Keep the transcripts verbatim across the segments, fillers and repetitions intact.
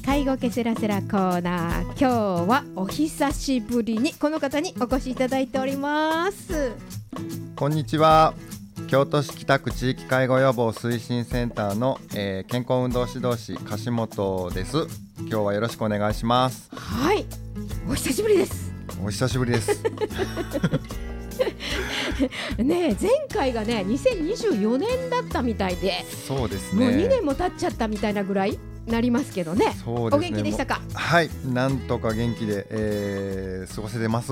介護ケセラセラコーナー、今日はお久しぶりにこの方にお越しいただいております。 こんにちは。京都市北区地域介護予防推進センターの、えー、健康運動指導士樫本です。今日はよろしくお願いします。 はい、お久しぶりです。 お久しぶりですねえ、前回がねにせんにじゅうよねんだったみたいで、 そうですね、 もうにねんも経っちゃったみたいなぐらいなりますけどね。 そうですね、 お元気でしたか？ はい、なんとか元気で、えー、過ごせてます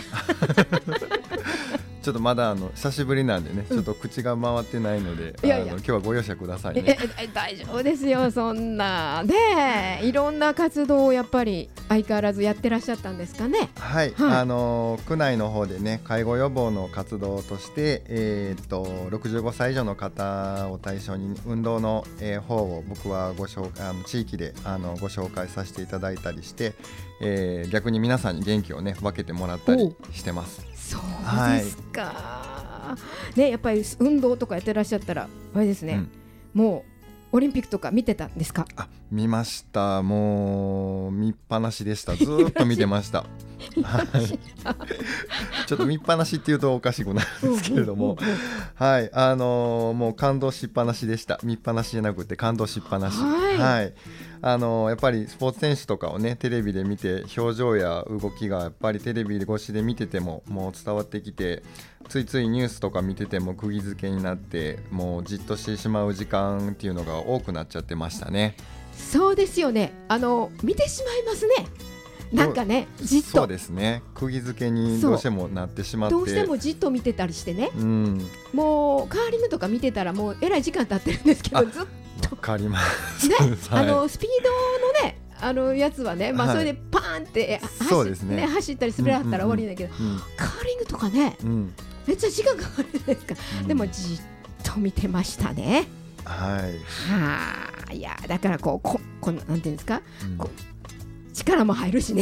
ちょっとまだあの久しぶりなんでね、ちょっと口が回ってないので、 いやいやあの今日はご容赦くださいね。 ええ大丈夫ですよ、そんなね。いろんな活動をやっぱり相変わらずやってらっしゃったんですかね。 はい、はい、あの区内の方でね、介護予防の活動として、えー、っとろくじゅうごさい以上の方を対象に運動の、えー、方を僕はご紹介、あの地域であのご紹介させていただいたりして、えー、逆に皆さんに元気をね分けてもらったりしてます。 そうですか、はい、ね、やっぱり運動とかやってらっしゃったらあれですね、うん、もうオリンピックとか見てたんですか？ あ、見ました。もう見っぱなしでした。ずーっと見てましたはい、ちょっと見っぱなしっていうとおかしくなるんですけれどもはい、あのー、もう感動しっぱなしでした。見っぱなしじゃなくて感動しっぱなし、はい、はい、あのー、やっぱりスポーツ選手とかをねテレビで見て、表情や動きがやっぱりテレビ越しで見ててももう伝わってきて、ついついニュースとか見てても釘付けになって、もうじっとしてしまう時間っていうのが多くなっちゃってましたね。 そうですよね、あの見てしまいますね。なんかね、じっとそうですね、釘付けにどうしてもなってしまって、 どうしてもじっと見てたりしてね、うん、もうカーリングとか見てたらもうえらい時間経ってるんですけど、ずっとわかりますね、 はい、 あのスピードのねあのやつはね、まあ、それでパーンって、はい、 そうですね、 ね、走ったり滑らったら終わりだけど、うんうんうん、カーリングとかね、うん、めっちゃ時間かかるじゃないですか、うん、でもじっと見てましたね。 はい、 はあ、いやだからこうここのなんていうんですか、うん、こう力も入るしね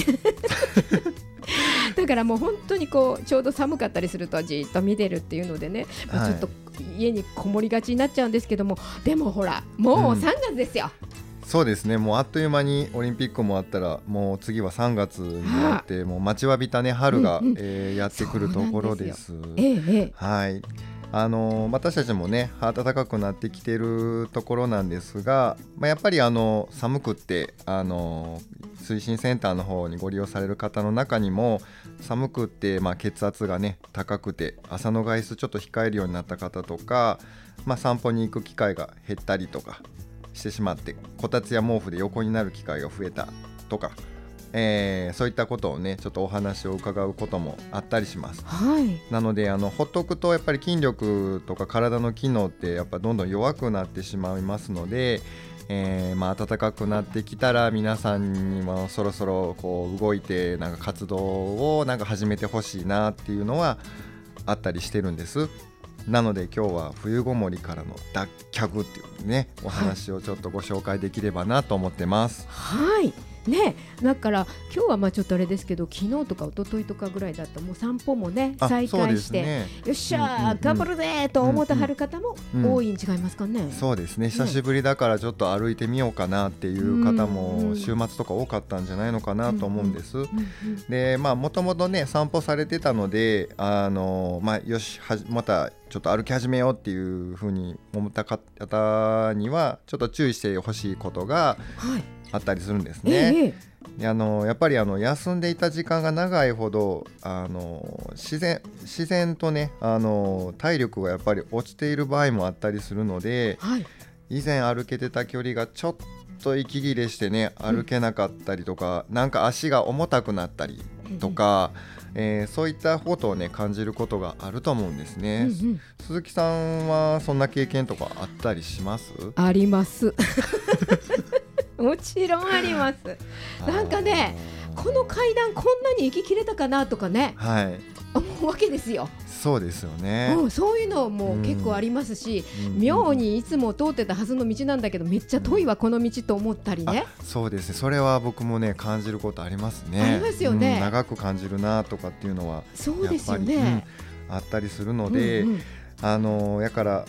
だからもう本当にこうちょうど寒かったりするとじっと見てるっていうのでね、はい、まあ、ちょっと家にこもりがちになっちゃうんですけども、でもほらもうさんがつですよ、 うん、そうですね、もうあっという間にオリンピックもあったら、もう次はさんがつになって、はあ、もう待ちわびたね春が、うんうん、えー、やってくるところです。 ええええ、 はい、あのー、私たちもね暖かくなってきてるところなんですが、まあ、やっぱりあの寒くって、あのー、推進センターの方にご利用される方の中にも寒くって、まあ、血圧がね高くて朝の外出ちょっと控えるようになった方とか、まあ、散歩に行く機会が減ったりとかしてしまって、こたつや毛布で横になる機会が増えたとか、えー、そういったことをねちょっとお話を伺うこともあったりします、はい、なのであのほっとくとやっぱり筋力とか体の機能ってやっぱどんどん弱くなってしまいますので、えーまあ、暖かくなってきたら皆さんにもそろそろこう動いてなんか活動をなんか始めてほしいなっていうのはあったりしてるんです。なので今日は冬ごもりからの脱却っていうねお話をちょっとご紹介できればなと思ってます。 はいね、だから今日はまあちょっとあれですけど、昨日とか一昨日とかぐらいだともう散歩もね再開して、ね、よっしゃー、うんうんうん、頑張るぜと思ってはる方も多いん違いますかね、うんうん、 そうですね、久しぶりだからちょっと歩いてみようかなっていう方も週末とか多かったんじゃないのかなと思うんです、うんうんうん、でまあもともとね散歩されてたので、あのまあよしはじまたちょっと歩き始めようっていう風に思った方にはちょっと注意してほしいことがあったりするんですね、ええ、であのやっぱりあの休んでいた時間が長いほどあの自然、自然とねあの体力がやっぱり落ちている場合もあったりするので、はい、以前歩けてた距離がちょっと息切れしてね歩けなかったりとか、うん、なんか足が重たくなったりとか、うんえー、そういったことをね感じることがあると思うんですね、うんうん、鈴木さんはそんな経験とかあったりします？ ありますもちろんあります。なんかねこの階段こんなに息切れたかなとかね、はい、思うわけですよ。 そうですよね、 うん、そういうのも結構ありますし、うん、妙にいつも通ってたはずの道なんだけどめっちゃ遠いわこの道と思ったりね。 そうですね、それは僕もね感じることありますね。 ありますよね、 うん、長く感じるなとかっていうのはそうですよね、 うん、あったりするので、うんうん、あのやから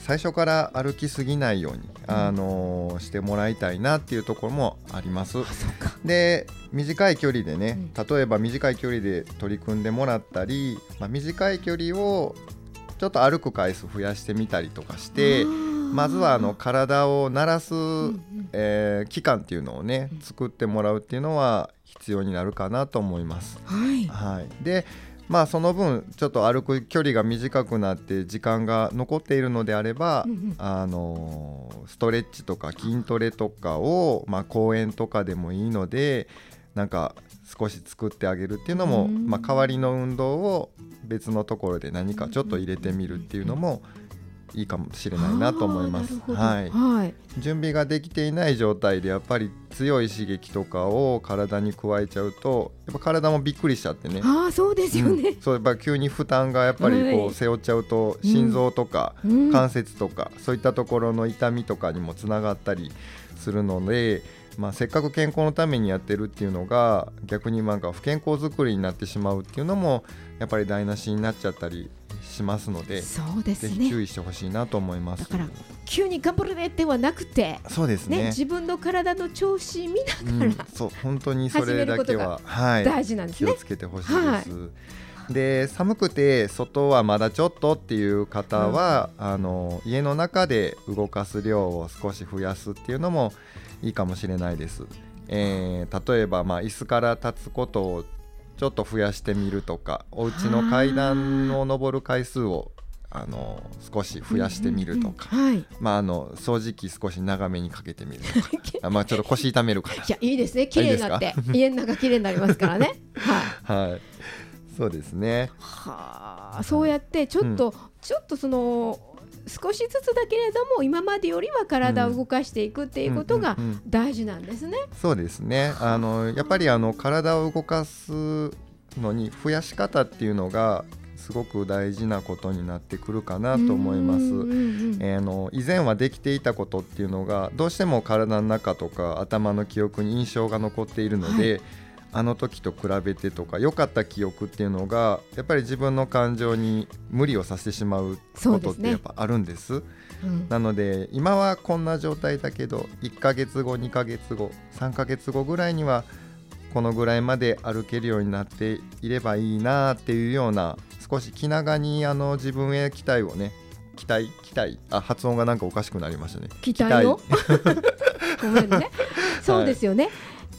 最初から歩きすぎないように、あのー、してもらいたいなっていうところもあります。で短い距離でね、例えば短い距離で取り組んでもらったり、まあ、短い距離をちょっと歩く回数増やしてみたりとかして、まずはあの体を慣らす、うんうんえー、期間っていうのをね作ってもらうっていうのは必要になるかなと思います。 はいはい、でまあその分ちょっと歩く距離が短くなって時間が残っているのであれば、うんうん、あのストレッチとか筋トレとかを、まあ、公園とかでもいいのでなんか少し作ってあげるっていうのも、まあ、代わりの運動を別のところで何かちょっと入れてみるっていうのもいいかもしれないなと思います。はいはい、準備ができていない状態でやっぱり強い刺激とかを体に加えちゃうとやっぱ体もびっくりしちゃってね。 あ、そうですよね、 うん、そうやっぱ急に負担がやっぱりこう背負っちゃうと心臓とか関節とかそういったところの痛みとかにもつながったりするので、まあ、せっかく健康のためにやってるっていうのが逆になんか不健康作りになってしまうっていうのもやっぱり台無しになっちゃったりしますので、 そうですね、 ぜひ注意してほしいなと思います。 だから急に頑張るねではなくて、 そうですね、 ね、自分の体の調子見ながら、うん、 そう本当にそれだけは、はい、 大事なんですね。 気をつけてほしいです、はい、で寒くて外はまだちょっとっていう方は、うん、あの家の中で動かす量を少し増やすっていうのもいいかもしれないです。えー、例えば、まあ、椅子から立つことをちょっと増やしてみるとか、お家の階段を上る回数をあの少し増やしてみるとか、うんうんうんはい、まあ、あの掃除機少し長めにかけてみるとかあ、まあ、ちょっと腰痛めるからいやいいですね、綺麗になって家の中綺麗になりますからねはい、はい、そうですね。 はあ、そうやってちょっと、うん、ちょっとその少しずつだけれども今までよりは体を動かしていくっていうことが大事なんですね、うんうんうん、 そうですね。あのやっぱりあの体を動かすのに増やし方っていうのがすごく大事なことになってくるかなと思います。うんうんうん、えー、の以前はできていたことっていうのがどうしても体の中とか頭の記憶に印象が残っているので、はい、あの時と比べてとか良かった記憶っていうのがやっぱり自分の感情に無理をさせてしまうことってやっぱあるんです。そうですね。うん、なので今はこんな状態だけどいっかげつごにかげつごさんかげつごぐらいにはこのぐらいまで歩けるようになっていればいいなっていうような少し気長にあの自分へ期待をね期待期待あ発音がなんかおかしくなりましたね。 期待をごめんねそうですよね、はい、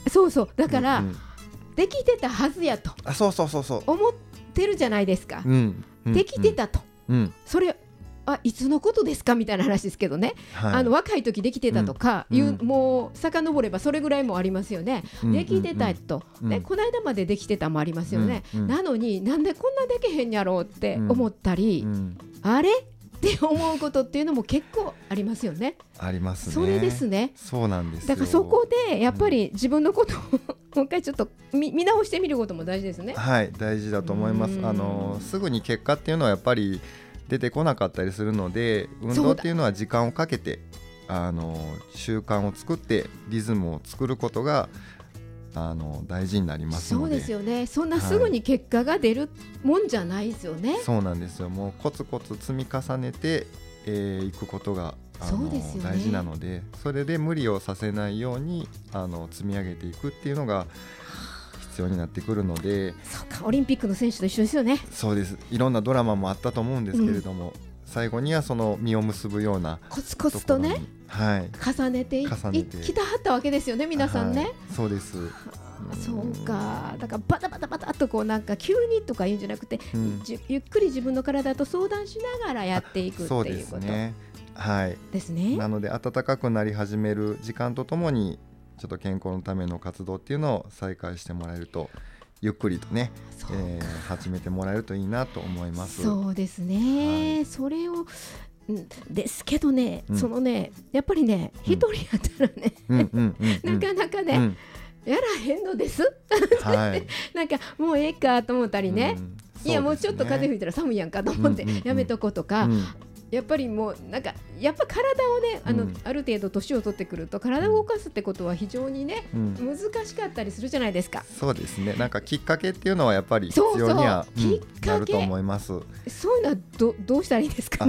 そうそうだから、うんうん、できてたはずやとあそうそうそうそう思ってるじゃないですか、 うんうん、 できてたと、うん、それあいつのことですかみたいな話ですけどね、はい、あの若い時できてたとかいう、うん、もう遡ればそれぐらいもありますよね、うん、できてたと、うんね、この間までできてたもありますよね、うん、なのになんでこんなできへんやろうって思ったり、うん、あれって思うことっていうのも結構ありますよね。 ありますね。 それですね。 そうなんですよ。 だからそこでやっぱり自分のことをもう一回ちょっと 見, 見直してみることも大事ですね。 はい大事だと思います。あのすぐに結果っていうのはやっぱり出てこなかったりするので運動っていうのは時間をかけてあの習慣を作ってリズムを作ることがあの大事になりますので。 そうですよね。そんなすぐに結果が出るもんじゃないですよね、はい、 そうなんですよ。もうコツコツ積み重ねてい、えー、くことがあの、ね、大事なのでそれで無理をさせないようにあの積み上げていくっていうのが必要になってくるので。 そうかオリンピックの選手と一緒ですよね。 そうです。いろんなドラマもあったと思うんですけれども、うん、最後にはその実を結ぶようなコツコツとね、 はい、 重ねていきたはったわけですよね皆さんね、はい、 そうです。 そうかだからバタバタバタっとこうなんか急にとか言うんじゃなくて、うん、ゆっくり自分の体と相談しながらやっていくっていうことですね。 はい、ですね。なので暖かくなり始める時間とともにちょっと健康のための活動っていうのを再開してもらえるとゆっくりとね、えー、始めてもらえるといいなと思います。 そうですね、はい、それをですけどね、うん、そのねやっぱりね一、うん、人やったらね、うんうんうんうん、なかなかね、うんやらへんのですはい、なんかもうええかと思ったりね、うん、いやもうちょっと風吹いたら寒いやんかと思ってやめとこうとか、うんうんうん、やっぱりもうなんかやっぱ体をね あの、うん、ある程度年を取ってくると体を動かすってことは非常にね、うん、難しかったりするじゃないですか。 そうですね。なんかきっかけっていうのはやっぱり必要には、 そうそう、うん、きっかけなると思います。 そういうのは ど, どうしたらいいですかね。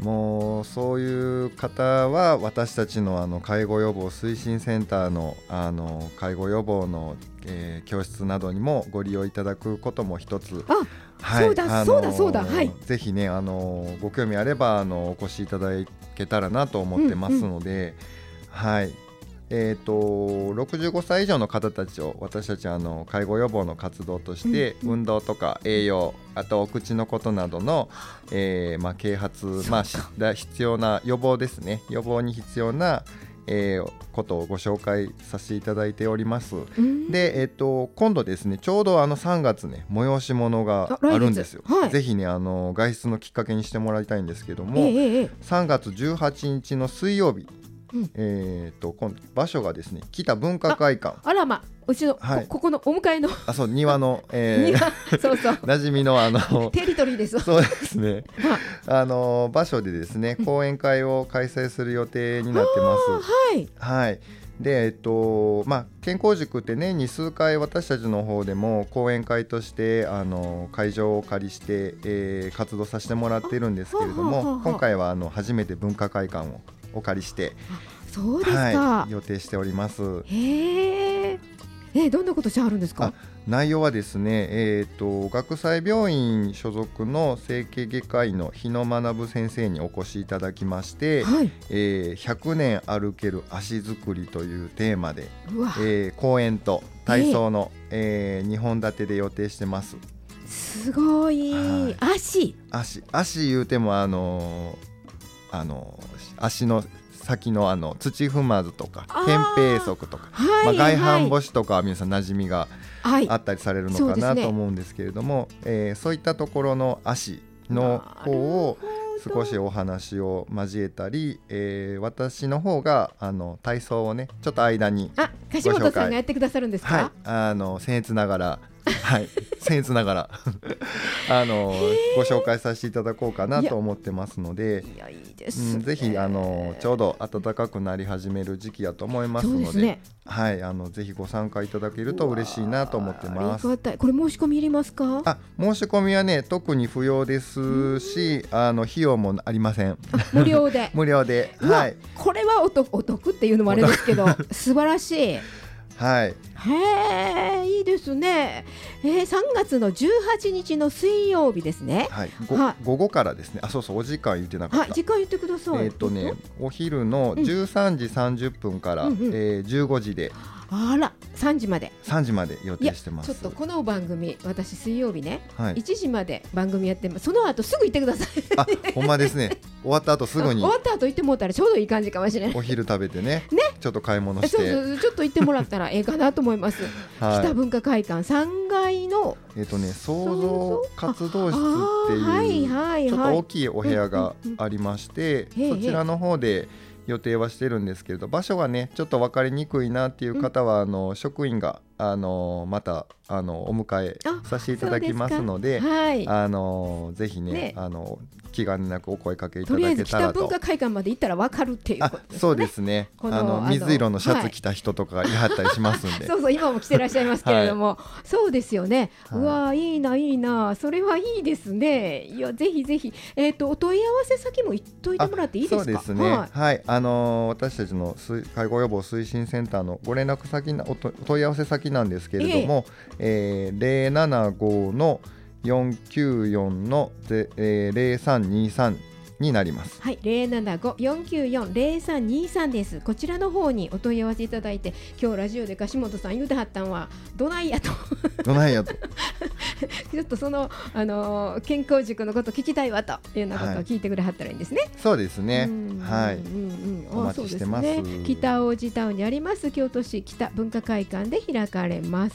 もうそういう方は私たちのあの介護予防推進センターのあの介護予防の、えー、教室などにもご利用いただくことも一つ、 あ、はい、そうだ、あのー、そうだそうだ、はい、 ぜひね、あのー、ご興味あればあのお越しいただけたらなと思ってますので、うんうん、はい、えーと、ろくじゅうごさい以上の方たちを私たちあの介護予防の活動として、うんうん、運動とか栄養、あとお口のことなどの、えーまあ、啓発、まあ、必要な予防ですね、予防に必要な、えー、ことをご紹介させていただいております。うん、で、えーと、今度ですね、ちょうどあのさんがつね、催し物があるんですよ、はい、ぜひね、あの外出のきっかけにしてもらいたいんですけども、えー、さんがつじゅうはちにちの水曜日、うん、えー、と今場所がですね、北文化会館、 あ, あらま、うちの、はい、こ, ここのお迎えのあ、そう、庭の、えー、 そうそう馴染みのあのテリトリーですそうですねあの場所でですね、講演会を開催する予定になってます。 はい、 はい、で、えっとまあ、健康塾って年に数回私たちの方でも講演会としてあの会場をお借りして、えー、活動させてもらっているんですけれども、今回はあの初めて文化会館をお借りして、 そうですか、 はい、予定しております。 へー、えー、どんなことしてあるんですか？ 内容はですね、えー、と学際病院所属の整形外科医の日野学先生にお越しいただきまして、はい、えー、ひゃくねん歩ける足作りというテーマで、えー、講演と体操の、えーえー、にほん立てで予定してます。 すごい、はい、足足足言うてもあのー、あのー、足の先のあの土踏まずとか扁平足とか、はい、まあ、外反母趾とかは皆さん馴染みがあったりされるのかな、はい、と思うんですけれども、そうですね、えー、そういったところの足の方を少しお話を交えたり、えー、私の方があの体操をねちょっと間にあ、樫本さんがやってくださるんですか？ はい、あの僭越ながらはい、僭越ながらあのご紹介させていただこうかなと思ってますので、 いや、いいですね、 うん、ぜひあのちょうど暖かくなり始める時期だと思いますの で, で、ね、はい、あのぜひご参加いただけると嬉しいなと思ってます。 ありがたい。これ申し込みいりますか？ あ、申し込みはね特に不要ですし、あの費用もありません。 無料で無料で、はい、 これはお得、お得っていうのもあれですけど素晴らしい。 はい、 へー、いいですね、えー、さんがつのじゅうはちにちの水曜日ですね、 はい、ごは午後からですね。あ、そうそう、お時間言ってなかった。 あ、時間言ってください。 えーとね、お昼のじゅうさんじさんじゅっぷんから、うんうん、えー、じゅうごじで、 あら、さんじまでさんじまで予定してます。 ちょっとこの番組、私水曜日ね、はい、いちじまで番組やってます。その後すぐ行ってください。 あ、ほんまですね。終わった後すぐに終わった後行ってもらったらちょうどいい感じかもしれない。 お昼食べて ね, ねちょっと買い物して、 そうそう、ちょっと行ってもらったらええかなと思います。はい、北文化会館さんがいのえーとね、創造活動室っていう、はいはいはい、ちょっと大きいお部屋がありまして、うんうんうん、そちらの方で予定はしてるんですけれど、場所がねちょっと分かりにくいなっていう方は、うん、あの職員があのまたあのお迎えさせていただきますので、はい、あのぜひ ね, ねあの気兼ねなくお声かけいただけたらと。とりあえず北文化会館まで行ったら分かるっていうことですね。 そうですね、あの水色のシャツ着た人とかがいはったりしますんで、はい、 そうそう、今も着てらっしゃいますけれども、はい、そうですよね、はい、うわ、いいないいな、それはいいですね。いや、ぜひぜひ、えーと、お問い合わせ先も言っといてもらっていいですか？ そうですね、はい、はい、あのー、私たちの介護予防推進センターのご連絡先なお問い合わせ先なんですけれども、えーえー、ゼロななごのよんきゅうよんのゼロさんにさんになります。 はい、ゼロななごよんきゅうよんゼロさんにさんです。こちらの方にお問い合わせいただいて、今日ラジオで樫本さん言うてはったんはどないやとどないやとちょっとその、あのー、健康塾のこと聞きたいわというようなことを聞いてくれはったらいいんですね。はい、 そうですね、はい、 うんうん、 お待ちしてます。 そうですね、北大路タウンにあります京都市北文化会館で開かれます。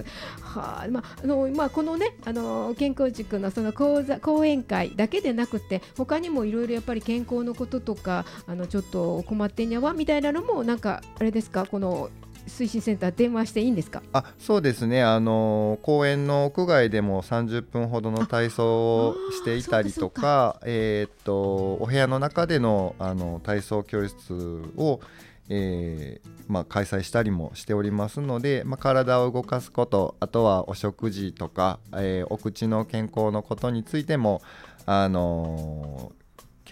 はあ、まああのまあ、このね、あのー、健康塾のその講座講演会だけでなくて、他にもいろいろやっぱり健康のこととか、あのちょっと困ってんやわみたいなのも、なんかあれですか、この推進センター電話していいんですか？ あ、そうですね、あの公園の屋外でもさんじゅっぷんほどの体操をしていたりとか、えー、っとお部屋の中で の, あの体操教室を、えーまあ、開催したりもしておりますので、まあ、体を動かすこと、あとはお食事とか、えー、お口の健康のことについても、あのー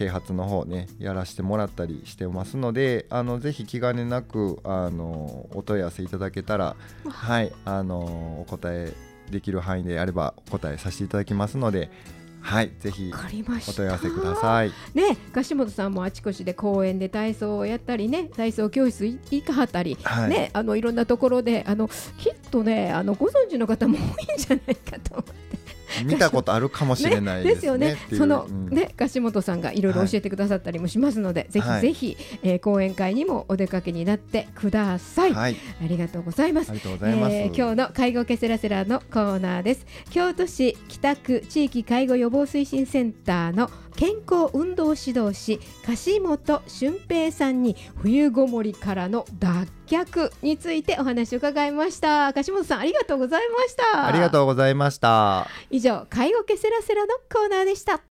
啓発の方ねやらせてもらったりしてますので、あのぜひ気兼ねなくあのお問い合わせいただけたら、はい、あのお答えできる範囲であればお答えさせていただきますので、はい、ぜひお問い合わせください。 ね、樫本さんもあちこちで公園で体操をやったりね、体操教室行かはったり、はいね、あのいろんなところであのきっとねあのご存知の方も多いんじゃないかと思って見たことあるかもしれないですね。 ねですよね。その、うん、ね樫本さんがいろいろ教えてくださったりもしますので、はい、ぜひぜひ、えー、講演会にもお出かけになってください。はい、ありがとうございます。 ありがとうございます。 えー、今日の介護ケセラセラのコーナーです。京都市北区地域介護予防推進センターの健康運動指導士樫本俊平さんに冬ごもりからの脱却についてお話を伺いました。樫本さんありがとうございました。 ありがとうございました。 以上介護ケセラセラのコーナーでした。